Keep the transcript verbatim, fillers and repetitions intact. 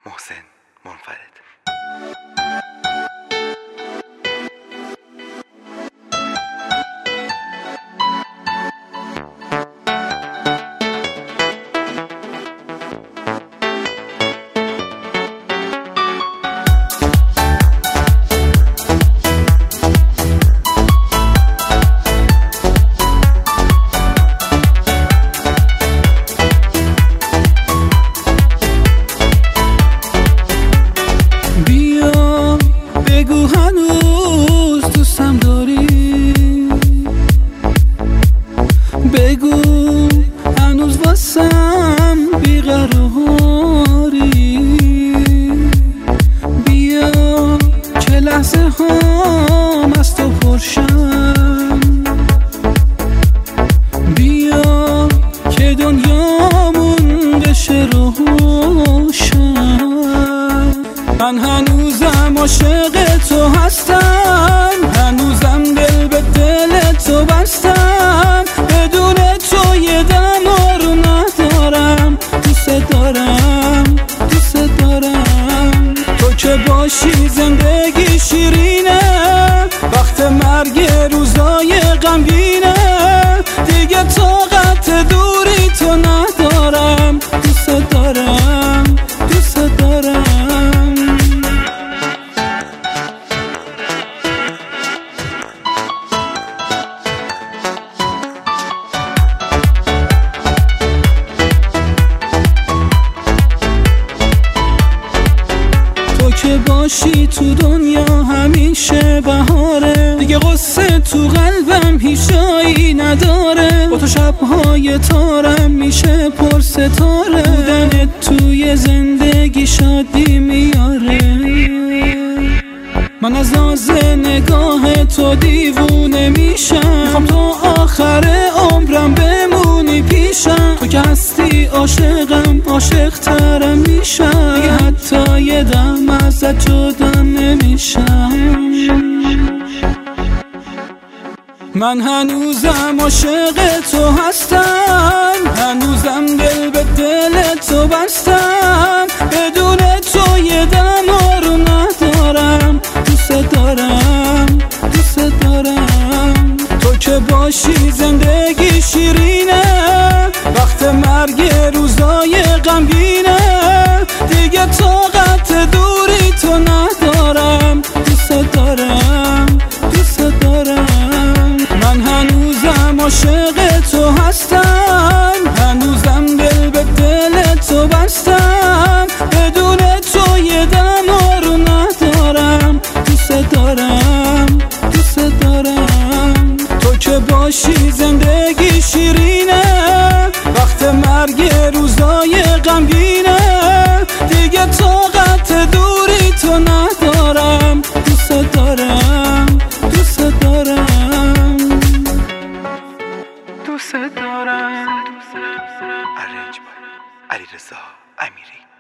محسن منفرد. بگو هنوز دوستم داری، بگو هنوز واسم بیقراری، بیا که لحظه هام از تو پرشم، بیا که دنیامون بشه روشن. من هنوزم عاشق تو هستم، هنوزم دل به دل تو بستم، بدون تو یه دم رو ندارم. دوست دارم دوست دارم تو که باشی زندگی شیرینه، وقت مرگ روزای غمگینه، دیگه طاقت دوری تو ندارم. دوست دارم دوست دارم که باشی تو دنیا همیشه بهاره، دیگه قصه تو قلبم هیچ جایی نداره. با تو شبهای تارم میشه پر ستاره، بودنت توی زندگی شادی میاره. من از ناز نگاه تو دیوونه میشم، میخوام تو آخر عمرم بمونی پیشم. تو که هستی عاشقم، عاشق ترم میشم، دیگه حتی یه دم ازت جدا نمیشم. من هنوزم عاشق تو هستم، هنوزم دل به دل تو بستم، بدون تو یه دم رو ندارم. دوست دارم دوست دارم تو که باشی زندگی شیرینه، وقت مرگ روزای غمگینه، دیگه طاقت دوری تو ندارم. دوست دارم دوست دارم من هنوزم عاشق تو هستم، هنوزم دل به دل تو بستم، بدون تو یه دم رو ندارم. دوست دارم دوست دارم تو که باشی زندگی شیرینه، وقت مرگ روزای غمگینه، دیگه طاقت دوری تو ندارم. دوست دارم دوست دارم دوست دارم. ارنج بای علیرضا امیری.